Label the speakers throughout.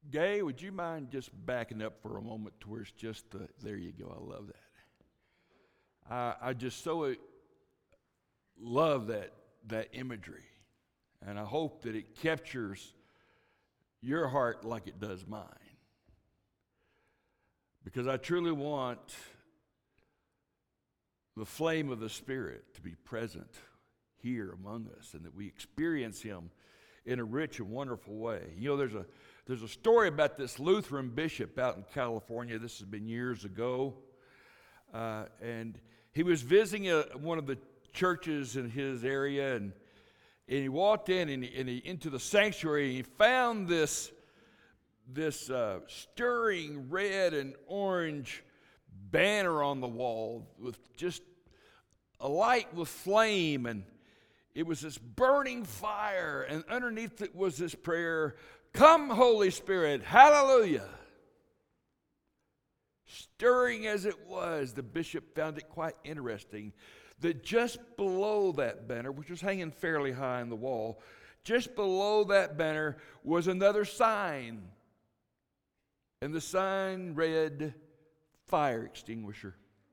Speaker 1: Gay, would you mind just backing up for a moment to where it's just there you go. I love that. I just so love that imagery. And I hope that it captures your heart like it does mine. Because I truly want the flame of the Spirit to be present here among us, and that we experience Him in a rich and wonderful way. You know, there's a story about this Lutheran bishop out in California. This has been years ago. And he was visiting one of the churches in his area, and he walked in and he into the sanctuary, and he found this stirring red and orange banner on the wall with just alight with flame, and it was this burning fire, and underneath it was this prayer, "Come, Holy Spirit, hallelujah." Stirring as it was, the bishop found it quite interesting that just below that banner, which was hanging fairly high on the wall, just below that banner was another sign. And the sign read, "Fire extinguisher."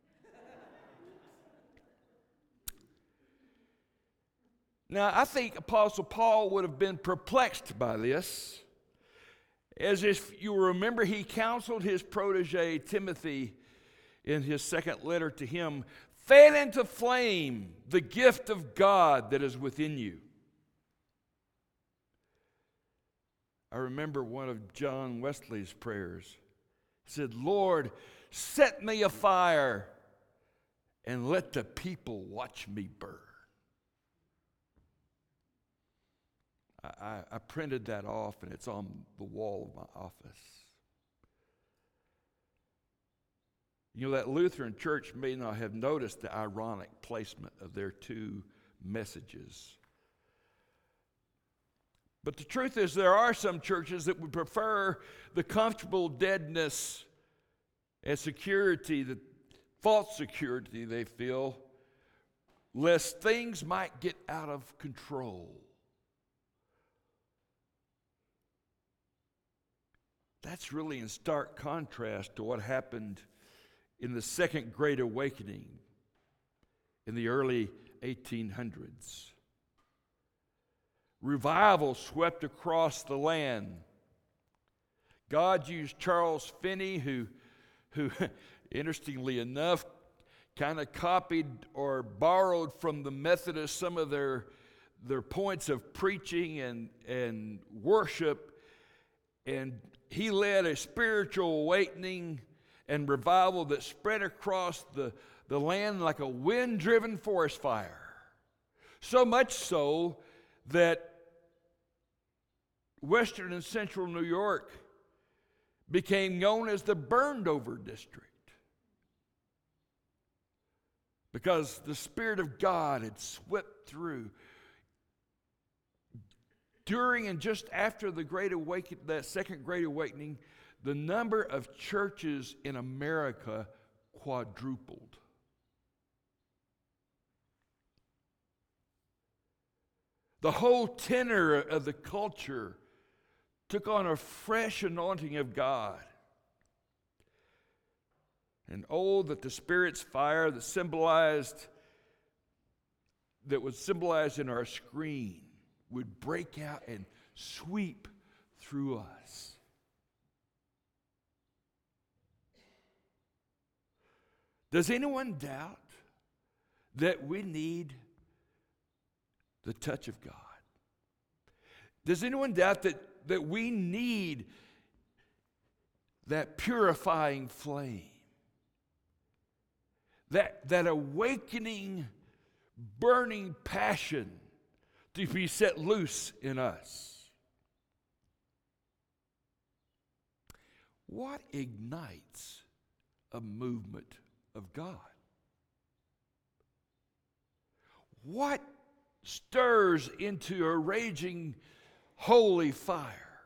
Speaker 1: Now, I think Apostle Paul would have been perplexed by this, as if you remember he counseled his protege Timothy in his second letter to him, "Fan into flame the gift of God that is within you." I remember one of John Wesley's prayers. He said, "Lord, set me afire and let the people watch me burn." I printed that off, and it's on the wall of my office. You know, that Lutheran church may not have noticed the ironic placement of their two messages. But the truth is, there are some churches that would prefer the comfortable deadness and security, the false security they feel, lest things might get out of control. That's really in stark contrast to what happened in the Second Great Awakening in the early 1800s. Revival swept across the land. God used Charles Finney, who interestingly enough, kind of copied or borrowed from the Methodists some of their points of preaching and worship, and he led a spiritual awakening and revival that spread across the land like a wind-driven forest fire. So much so that Western and Central New York became known as the burned-over district, because the Spirit of God had swept through. During and just after the Great Awakening, that Second Great Awakening, the number of churches in America quadrupled. The whole tenor of the culture took on a fresh anointing of God. And oh, that the Spirit's fire that was symbolized in our screen would break out and sweep through us. Does anyone doubt that we need the touch of God? Does anyone doubt that we need that purifying flame? That awakening, burning passion to be set loose in us. What ignites a movement of God? What stirs into a raging holy fire?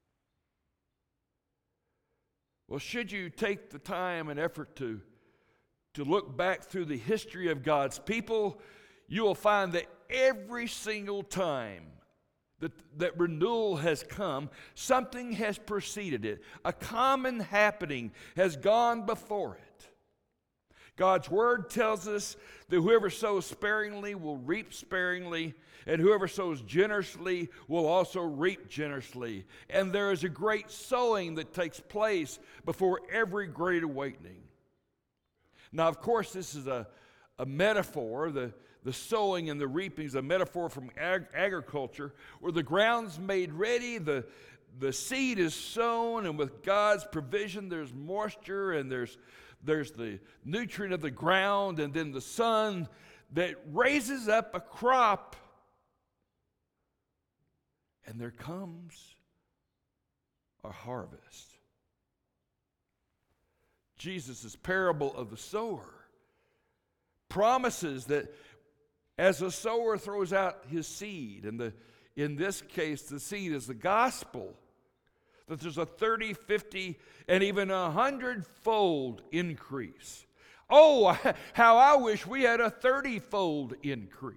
Speaker 1: Well, should you take the time and effort to look back through the history of God's people, you will find that every single time that renewal has come, something has preceded it. A common happening has gone before it. God's word tells us that whoever sows sparingly will reap sparingly, and whoever sows generously will also reap generously. And there is a great sowing that takes place before every great awakening. Now, of course, this is a metaphor. The sowing and the reaping is a metaphor from agriculture, where the ground's made ready, the seed is sown, and with God's provision there's moisture, and there's the nutrient of the ground, and then the sun that raises up a crop. And there comes a harvest. Jesus' parable of the sower promises that as a sower throws out his seed, and in this case the seed is the gospel, that there's a 30, 50, and even 100-fold increase. Oh, how I wish we had a 30-fold increase.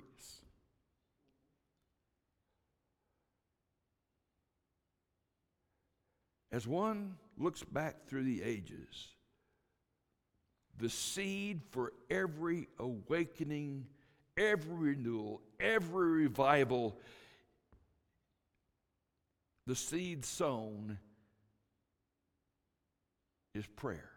Speaker 1: As one looks back through the ages, the seed for every awakening, every renewal, every revival, the seed sown is prayer.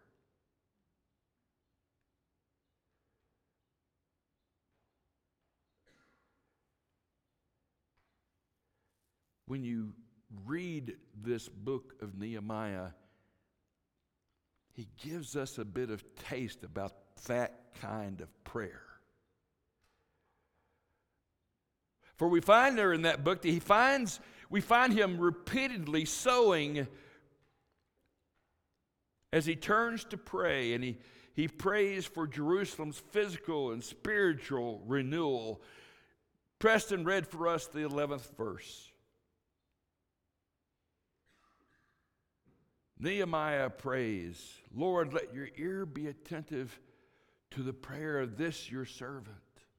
Speaker 1: When you read this book of Nehemiah, he gives us a bit of taste about that kind of prayer. For we find there in that book that we find him repeatedly sowing as he turns to pray, and he prays for Jerusalem's physical and spiritual renewal. Preston read for us the 11th verse. Nehemiah prays, Lord, let your ear be attentive to the prayer of this your servant,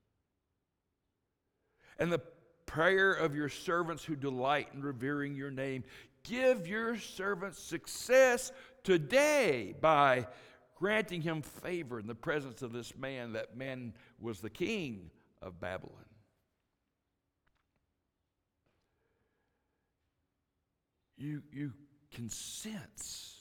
Speaker 1: and the prayer of your servants who delight in revering your name. Give your servant success today by granting him favor in the presence of this man. That man was the king of Babylon. You can sense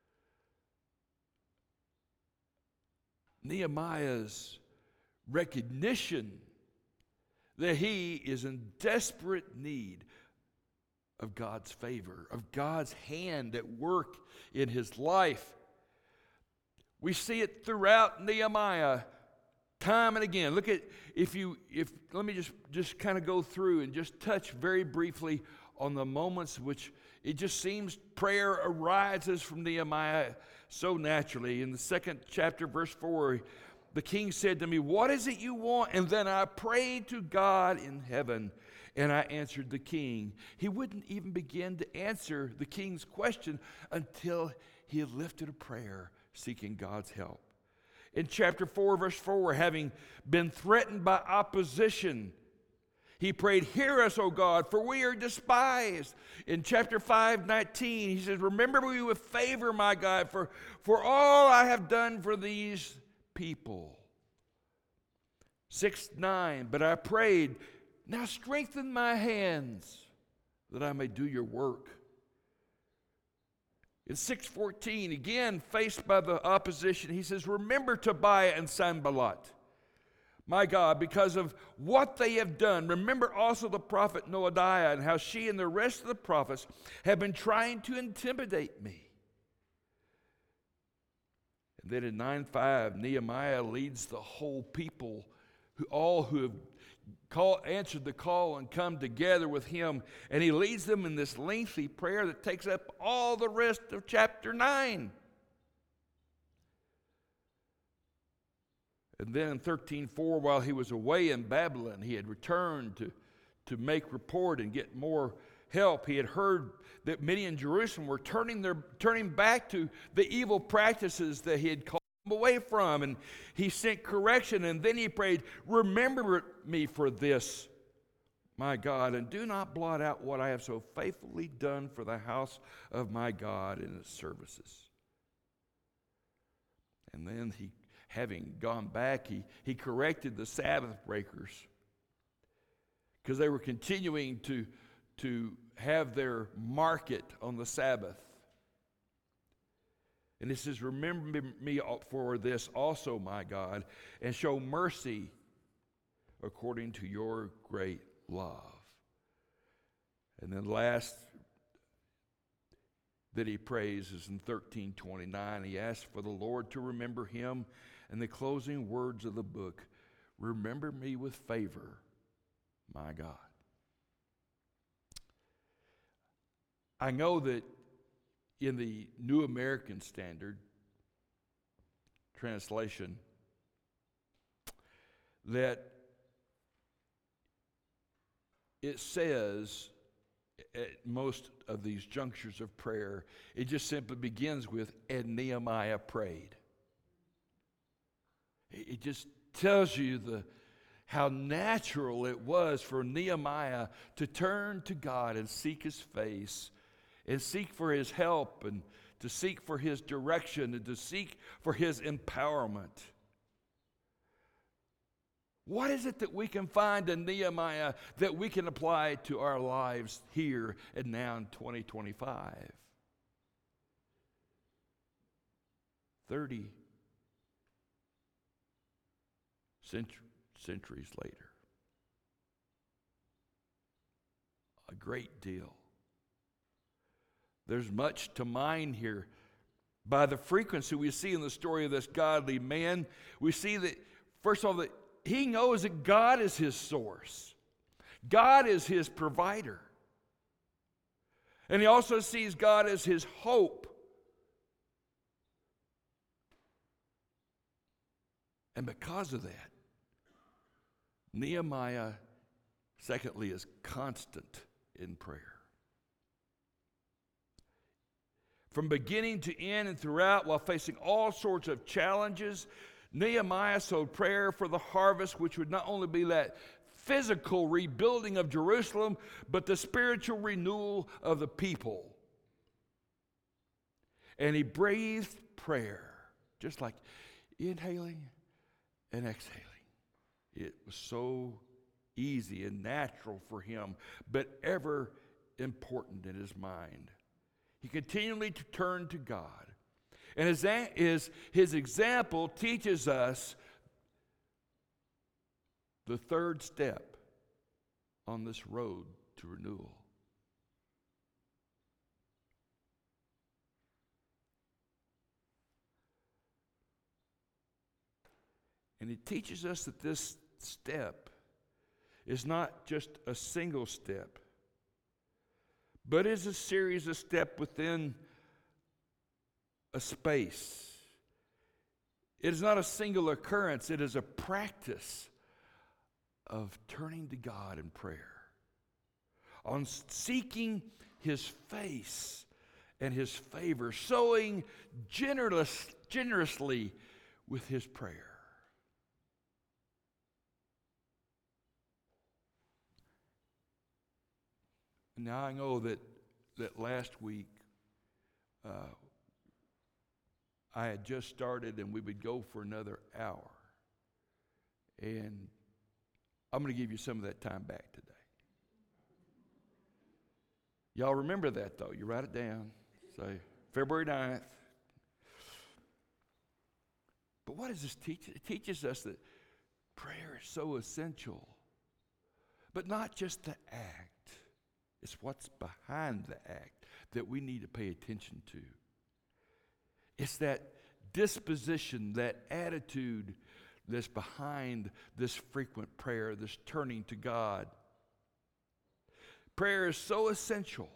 Speaker 1: Nehemiah's recognition that he is in desperate need of God's favor, of God's hand at work in his life. We see it throughout Nehemiah time and again. Look at, let me just kind of go through and just touch very briefly on the moments which it just seems prayer arises from Nehemiah so naturally. In the 2nd chapter, verse 4, the king said to me, what is it you want? And then I prayed to God in heaven, and I answered the king. He wouldn't even begin to answer the king's question until he had lifted a prayer seeking God's help. In chapter 4, verse 4, having been threatened by opposition, he prayed, hear us, O God, for we are despised. In chapter 5:19, he says, remember me with favor, my God, for all I have done for these people. 6:9, but I prayed, now strengthen my hands that I may do your work. In 6:14, again, faced by the opposition, he says, remember Tobiah and Sanballat, my God, because of what they have done. Remember also the prophet Noadiah and how she and the rest of the prophets have been trying to intimidate me. And then in 9:5, Nehemiah leads the whole people, all who have answered the call and come together with him, and he leads them in this lengthy prayer that takes up all the rest of chapter 9. And then in 13:4, while he was away in Babylon, he had returned to make report and get more help. He had heard that many in Jerusalem were turning back to the evil practices that he had called them away from, and he sent correction. And then he prayed, remember me for this, my God, and do not blot out what I have so faithfully done for the house of my God in its services. And then having gone back, he corrected the Sabbath breakers because they were continuing to have their market on the Sabbath. And he says, remember me for this also, my God, and show mercy according to your great love. And then last that he prays is in 13:29. He asks for the Lord to remember him, and the closing words of the book, remember me with favor, my God. I know that in the New American Standard translation that it says at most of these junctures of prayer, it just simply begins with, and Nehemiah prayed. It just tells you how natural it was for Nehemiah to turn to God and seek his face and seek for his help and to seek for his direction and to seek for his empowerment. What is it that we can find in Nehemiah that we can apply to our lives here and now in 2025? 30 centuries later. A great deal. There's much to mine here. By the frequency we see in the story of this godly man, we see that, first of all, that he knows that God is his source. God is his provider. And he also sees God as his hope. And because of that, Nehemiah, secondly, is constant in prayer. From beginning to end and throughout, while facing all sorts of challenges, Nehemiah sowed prayer for the harvest, which would not only be that physical rebuilding of Jerusalem, but the spiritual renewal of the people. And he breathed prayer, just like inhaling and exhaling. It was so easy and natural for him, but ever important in his mind. He continually turned to God. And his example teaches us the third step on this road to renewal. And it teaches us that this step is not just a single step, but is a series of steps within a space. It is not a single occurrence. It is a practice of turning to God in prayer, on seeking his face and his favor, sowing generously with his prayer. Now I know that last week I had just started and we would go for another hour. And I'm going to give you some of that time back today. Y'all remember that though. You write it down. Say February 9th. But what does this teach? It teaches us that prayer is so essential. But not just the act. It's what's behind the act that we need to pay attention to. It's that disposition, that attitude that's behind this frequent prayer, this turning to God. Prayer is so essential.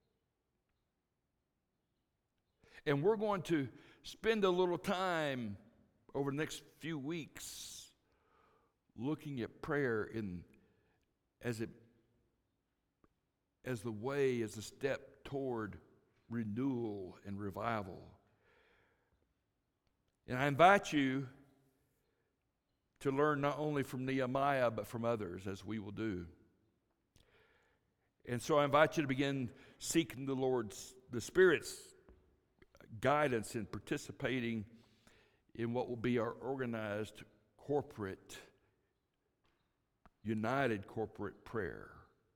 Speaker 1: And we're going to spend a little time over the next few weeks looking at prayer as a step toward renewal and revival. And I invite you to learn not only from Nehemiah, but from others, as we will do. And so I invite you to begin seeking the Spirit's guidance in participating in what will be our organized corporate, united corporate prayer.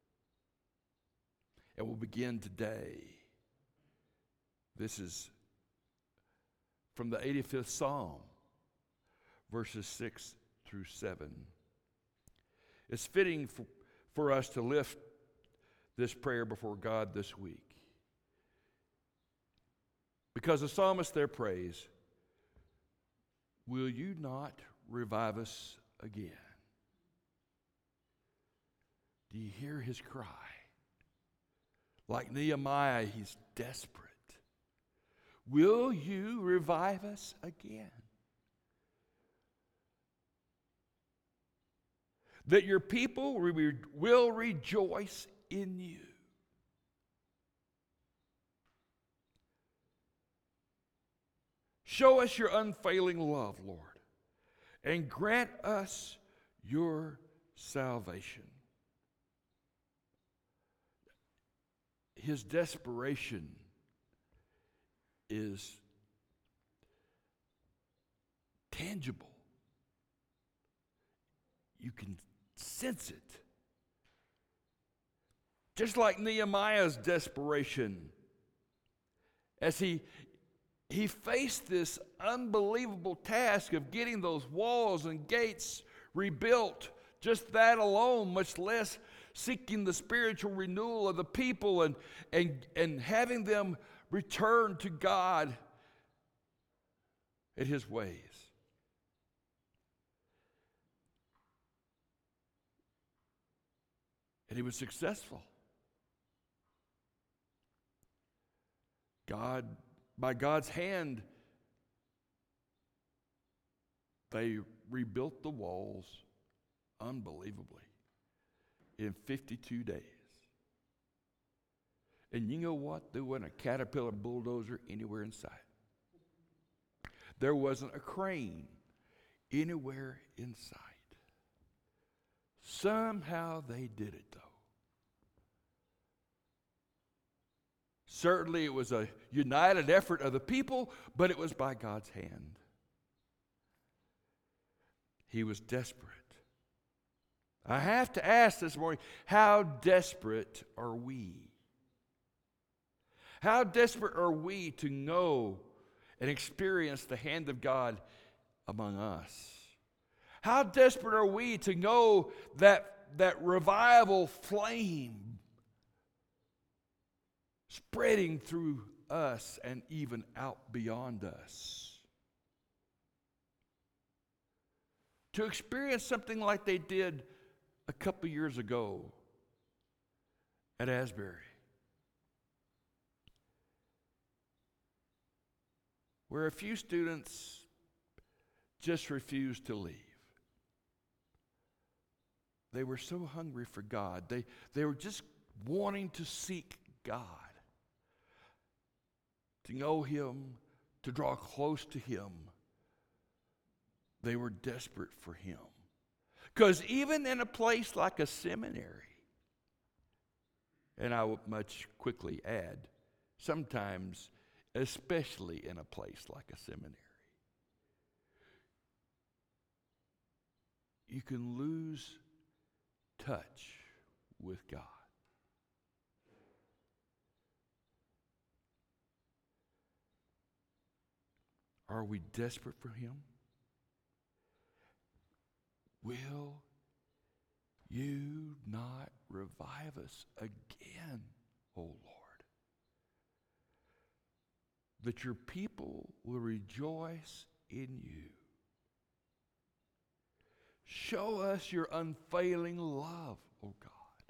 Speaker 1: And we'll begin today. This is from the 85th Psalm, verses 6 through 7. It's fitting for us to lift this prayer before God this week, because the psalmist there prays, "Will you not revive us again?" Do you hear his cry? Like Nehemiah, he's desperate. Will you revive us again? That your people will rejoice in you. Show us your unfailing love, Lord, and grant us your salvation. His desperation is tangible. You can sense it. Just like Nehemiah's desperation as he faced this unbelievable task of getting those walls and gates rebuilt. Just that alone, much less seeking the spiritual renewal of the people and having them return to God and his ways. And he was successful. By God's hand, they rebuilt the walls unbelievably in 52 days. And you know what? There wasn't a Caterpillar bulldozer anywhere in sight. There wasn't a crane anywhere in sight. Somehow they did it, though. Certainly it was a united effort of the people, but it was by God's hand. He was desperate. I have to ask this morning, how desperate are we? How desperate are we to know and experience the hand of God among us? How desperate are we to know that revival flame spreading through us and even out beyond us? To experience something like they did a couple years ago at Asbury, where a few students just refused to leave. They were so hungry for God. They were just wanting to seek God, to know Him, to draw close to Him. They were desperate for Him. Because even in a place like a seminary, and I will much quickly add, sometimes, especially in a place like a seminary, you can lose touch with God. Are we desperate for Him? Will you not revive us again, O Lord? That your people will rejoice in you. Show us your unfailing love, O God,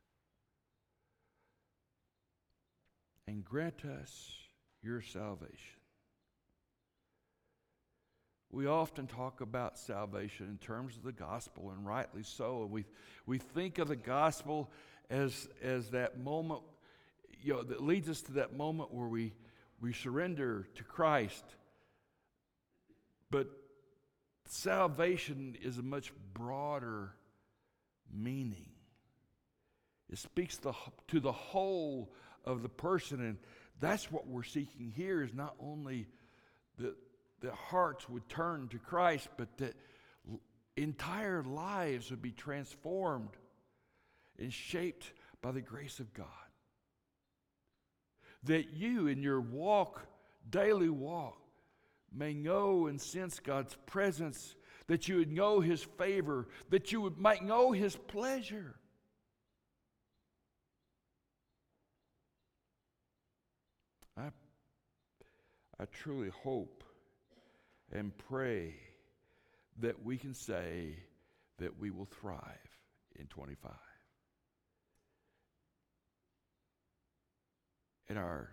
Speaker 1: and grant us your salvation. We often talk about salvation in terms of the gospel, and rightly so. And we think of the gospel as that moment, that leads us to that moment where we surrender to Christ. But salvation is a much broader meaning. It speaks to the whole of the person, and that's what we're seeking here, is not only that hearts would turn to Christ, but that entire lives would be transformed and shaped by the grace of God. That you in your daily walk, may know and sense God's presence, that you would know His favor, that you might know His pleasure. I truly hope and pray that we can say that we will thrive in 25. And our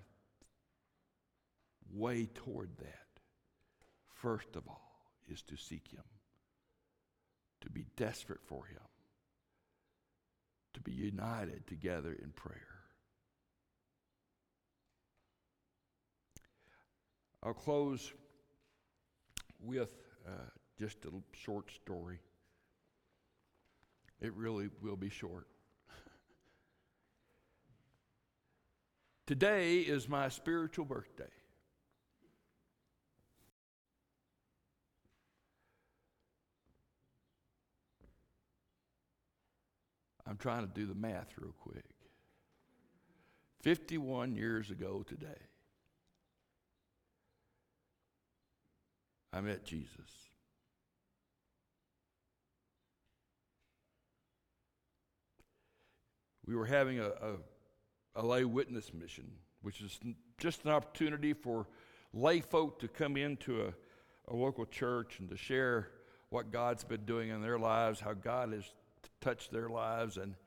Speaker 1: way toward that, first of all, is to seek Him, to be desperate for Him, to be united together in prayer. I'll close with just a short story. It really will be short. Today is my spiritual birthday. I'm trying to do the math real quick. 51 years ago today, I met Jesus. We were having a lay witness mission, which is just an opportunity for lay folk to come into a local church and to share what God's been doing in their lives, how God has touched their lives, and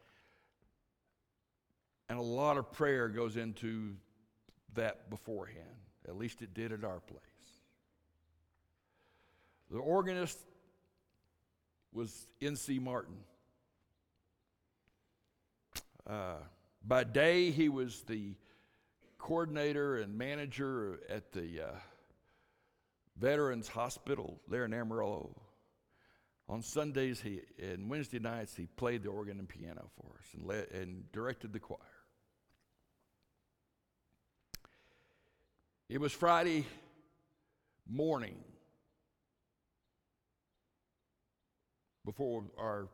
Speaker 1: a lot of prayer goes into that beforehand. At least it did at our place. The organist was N.C. Martin. By day, he was the coordinator and manager at the Veterans Hospital there in Amarillo. On Sundays and Wednesday nights, he played the organ and piano for us and directed the choir. It was Friday morning before our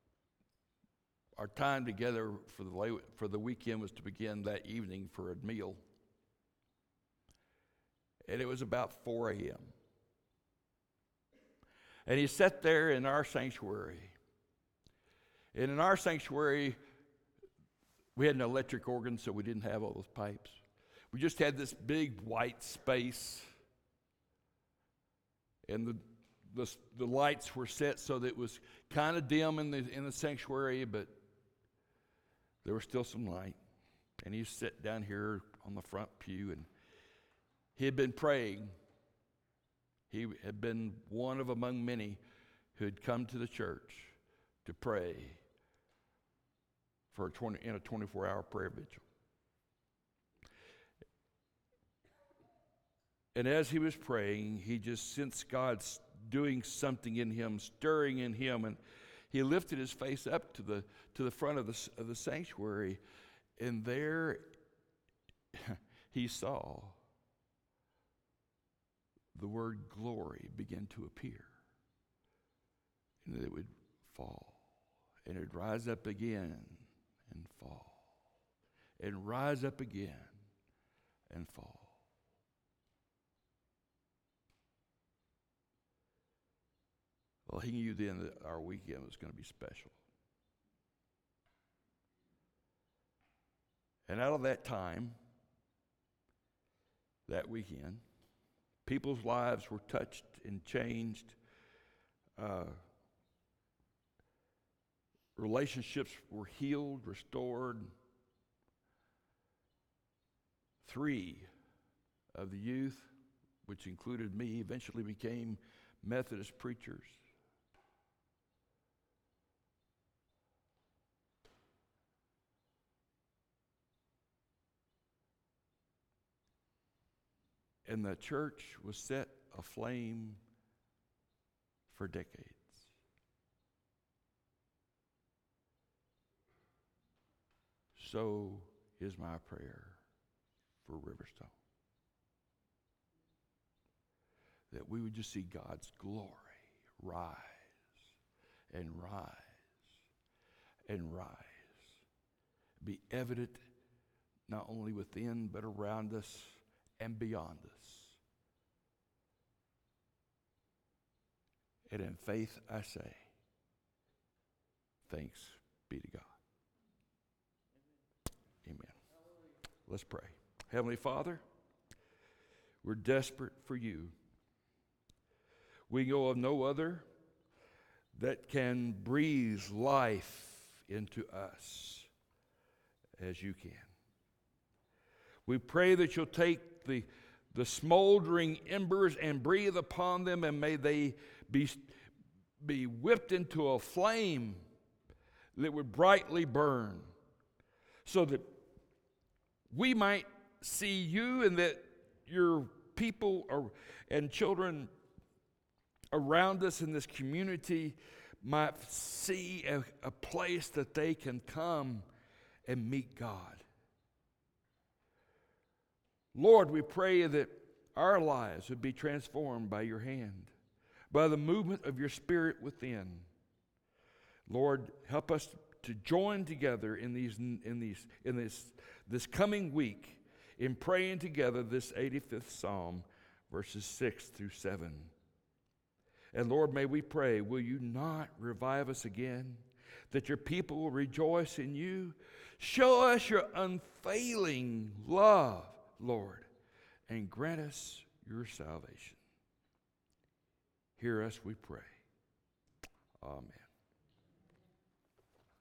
Speaker 1: time together for the weekend was to begin that evening for a meal. And it was about 4 a.m. And he sat there in our sanctuary. And in our sanctuary, we had an electric organ, so we didn't have all those pipes. We just had this big white space. And the lights were set so that it was kind of dim in the sanctuary, but there was still some light. And he sat down here on the front pew, and he had been praying. He had been one of among many who had come to the church to pray in a 24-hour prayer vigil. And as he was praying, he just sensed God doing something in him, stirring in him, and he lifted his face up to the front of the sanctuary, and there he saw the word glory begin to appear. And it would fall, and it would rise up again and fall, and rise up again and fall. Well, he knew then that our weekend was going to be special. And out of that time, that weekend, people's lives were touched and changed. Relationships were healed, restored. 3 of the youth, which included me, eventually became Methodist preachers. And the church was set aflame for decades. so is my prayer for Riverstone. That we would just see God's glory rise and rise and rise. Be evident not only within but around us and beyond us. And in faith I say, thanks be to God. Amen. Let's pray. Heavenly Father, we're desperate for you. We know of no other that can breathe life into us as you can. We pray that you'll take the smoldering embers and breathe upon them, and may they be whipped into a flame that would brightly burn, so that we might see you and that your people and children around us in this community might see a place that they can come and meet God. Lord, we pray that our lives would be transformed by your hand, by the movement of your Spirit within. Lord, help us to join together in this coming week in praying together this 85th Psalm, verses 6 through 7. And Lord, may we pray, will you not revive us again, that your people will rejoice in you? Show us your unfailing love, Lord, and grant us your salvation. Hear us, we pray. Amen.